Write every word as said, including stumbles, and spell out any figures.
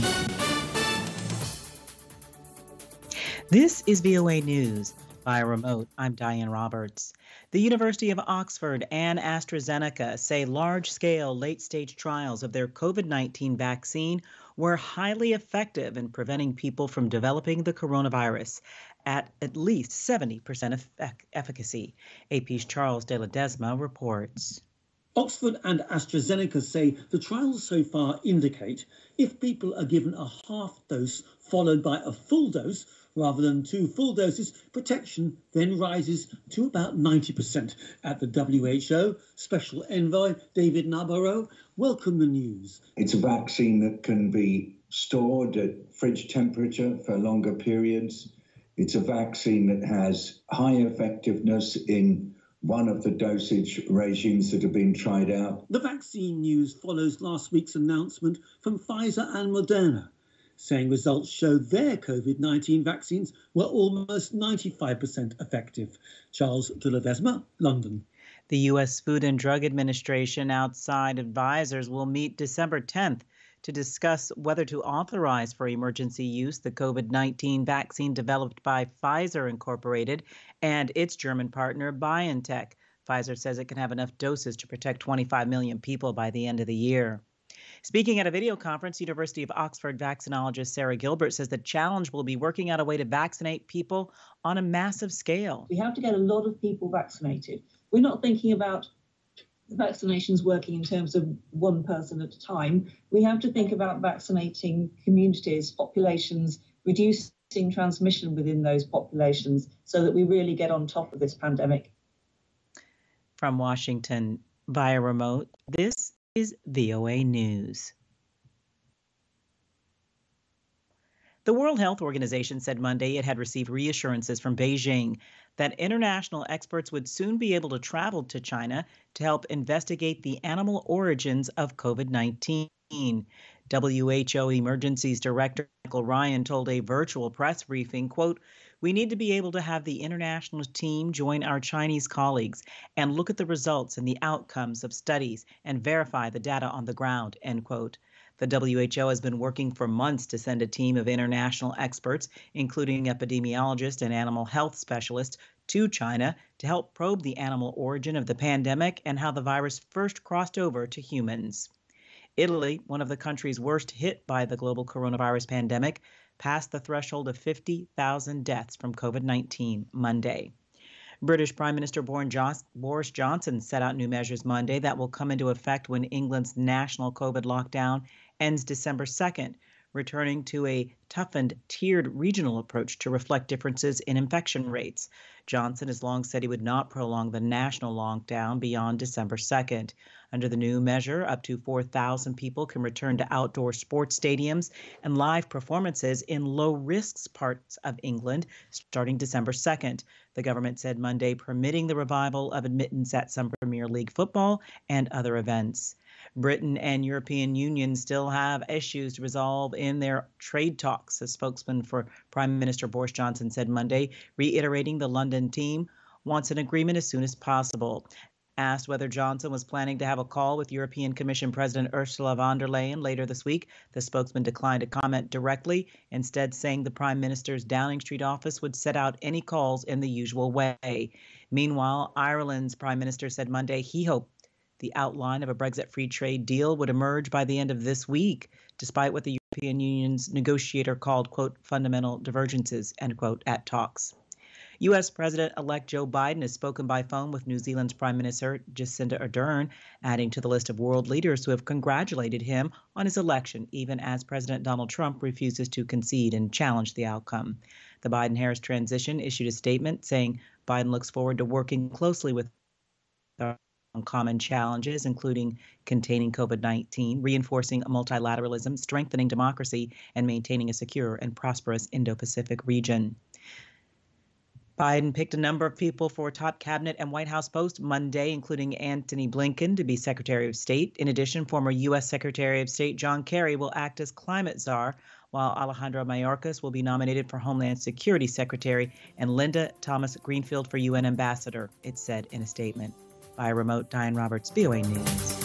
This is V O A News. Via remote, I'm Diane Roberts. The University of Oxford and AstraZeneca say large-scale, late-stage trials of their COVID nineteen vaccine were highly effective in preventing people from developing the coronavirus at at least seventy percent effect- efficacy. A P's Charles de Ledesma reports. Oxford and AstraZeneca say the trials so far indicate if people are given a half dose followed by a full dose, rather than two full doses, protection then rises to about ninety percent. At the W H O, Special Envoy David Nabarro welcomed the news. It's a vaccine that can be stored at fridge temperature for longer periods. It's a vaccine that has high effectiveness in one of the dosage regimes that have been tried out. The vaccine news follows last week's announcement from Pfizer and Moderna, saying results showed their COVID nineteen vaccines were almost ninety-five percent effective. Charles de Ledesma, London. The U S Food and Drug Administration outside advisors will meet December tenth to discuss whether to authorize for emergency use the COVID nineteen vaccine developed by Pfizer Incorporated and its German partner BioNTech. Pfizer says it can have enough doses to protect twenty-five million people by the end of the year. Speaking at a video conference, University of Oxford vaccinologist Sarah Gilbert says the challenge will be working out a way to vaccinate people on a massive scale. We have to get a lot of people vaccinated. We're not thinking about vaccinations working in terms of one person at a time. We have to think about vaccinating communities, populations, reducing transmission within those populations so that we really get on top of this pandemic. From Washington via remote, this is V O A News. The World Health Organization said Monday it had received reassurances from Beijing that international experts would soon be able to travel to China to help investigate the animal origins of COVID nineteen. W H O Emergencies Director Michael Ryan told a virtual press briefing, quote, "We need to be able to have the international team join our Chinese colleagues and look at the results and the outcomes of studies and verify the data on the ground," end quote. The W H O has been working for months to send a team of international experts, including epidemiologists and animal health specialists, to China to help probe the animal origin of the pandemic and how the virus first crossed over to humans. Italy, one of the countries worst hit by the global coronavirus pandemic, passed the threshold of fifty thousand deaths from COVID nineteen Monday. British Prime Minister Boris Johnson set out new measures Monday that will come into effect when England's national COVID lockdown ends December second, returning to a toughened, tiered regional approach to reflect differences in infection rates. Johnson has long said he would not prolong the national lockdown beyond December second. Under the new measure, up to four thousand people can return to outdoor sports stadiums and live performances in low-risk parts of England starting December second. The government said Monday, permitting the revival of admittance at some Premier League football and other events. Britain and European Union still have issues to resolve in their trade talks, a spokesman for Prime Minister Boris Johnson said Monday, reiterating the London team wants an agreement as soon as possible. Asked whether Johnson was planning to have a call with European Commission President Ursula von der Leyen later this week, the spokesman declined to comment directly, instead saying the Prime Minister's Downing Street office would set out any calls in the usual way. Meanwhile, Ireland's Prime Minister said Monday he hoped the outline of a Brexit free trade deal would emerge by the end of this week, despite what the European Union's negotiator called, quote, fundamental divergences, end quote, at talks. U S President-elect Joe Biden has spoken by phone with New Zealand's Prime Minister Jacinda Ardern, adding to the list of world leaders who have congratulated him on his election, even as President Donald Trump refuses to concede and challenge the outcome. The Biden-Harris transition issued a statement saying Biden looks forward to working closely with on common challenges, including containing COVID nineteen, reinforcing multilateralism, strengthening democracy, and maintaining a secure and prosperous Indo-Pacific region. Biden picked a number of people for top cabinet and White House posts Monday, including Antony Blinken to be Secretary of State. In addition, former U S Secretary of State John Kerry will act as climate czar, while Alejandro Mayorkas will be nominated for Homeland Security Secretary and Linda Thomas Greenfield for U N Ambassador, it said in a statement. By remote, Diane Roberts, V O A News.